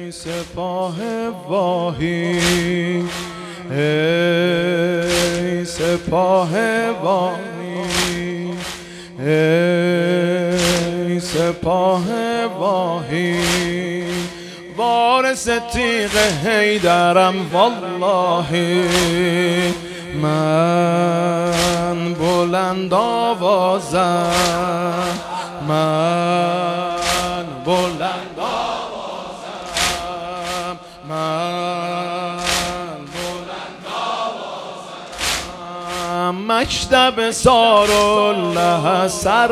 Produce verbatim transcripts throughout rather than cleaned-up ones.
سپاه واهی، ای سپاه واهی، ای سپاه واهی، وارث تیغ حیدرم والله. من بلند آوازم، من بلند آوازم، من بلند آوازم، مکتب سارالله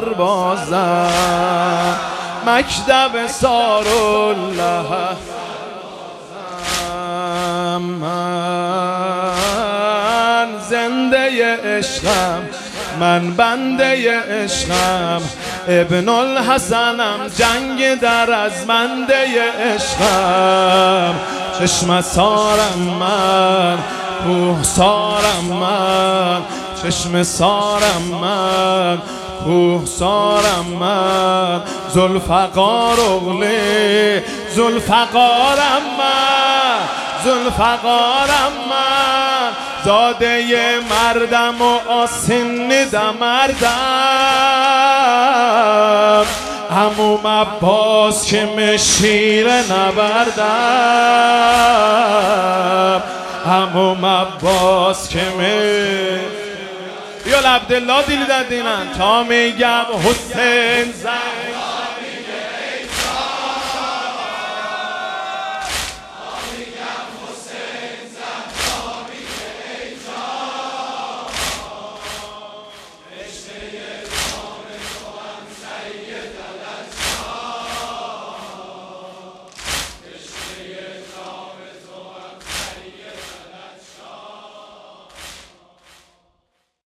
سربازم، مکتب سارالله سربازم، من زنده عشقم، من بنده عشقم، ابن الحسنم، جنگ در از منده عشقم، چشم سارم من، کوه سارم من، چشم سارم من، کوه سارم من، ذوالفقار اغلی، ذوالفقارم من، ذوالفقارم من، زاده مردم و آسین مردم، عموم عباس که مشیر نبردم، عموم عباس که مشیر. یا عبدالله دیلی دادینن تا میگم حسین زن